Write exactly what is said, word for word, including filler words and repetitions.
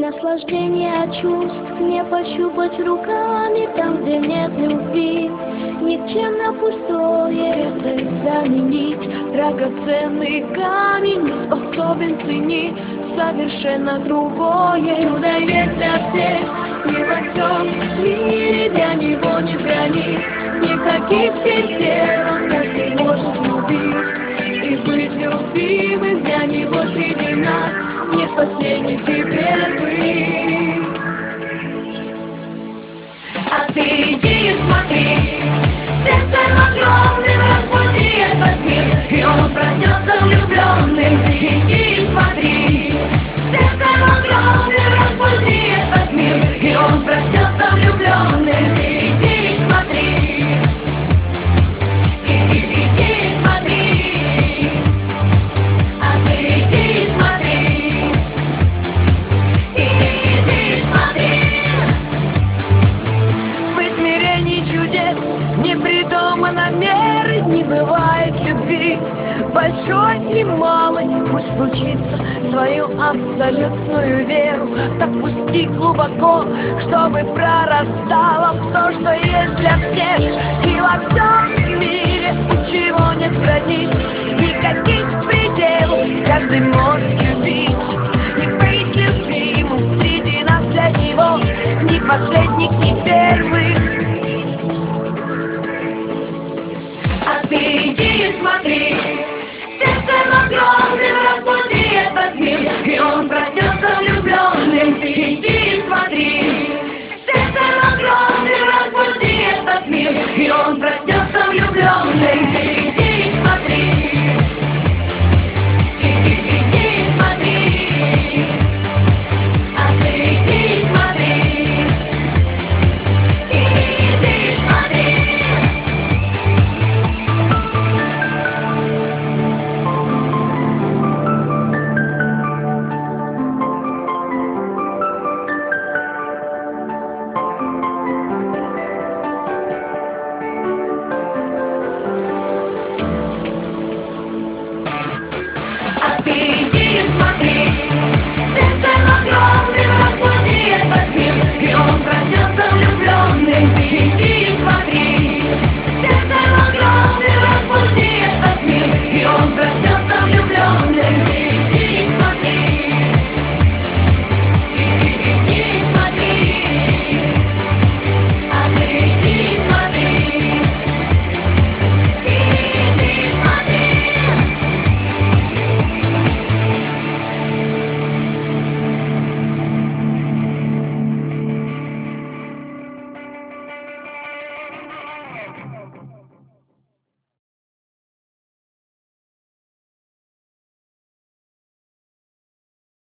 наслаждение чувств не пощупать руками там, где нет любви. Никчемно пустое это заменить. Драгоценный камень не способен ценить совершенно другое. Чудо есть для всех и во всем мире для него нет границ. Никаких предел он каждый может любить и быть любимым для него среди нас. Нет последних и первых. А ты иди и смотри, сердцем огромным разбуди этот мир, и он проснется влюбленным. Иди и смотри, сердцем огромным разбуди этот мир, и он проснется влюбленным. Иди и смотри, иди, иди и смотри, а ты иди и смотри, иди и смотри. В измерении чудес не придумано меры, не бывает любви большой и малой. Пусть случится свою абсолютную веру, так пусти глубоко, чтобы прорастало в то, что есть для всех и во всем мире, у чего нет границ.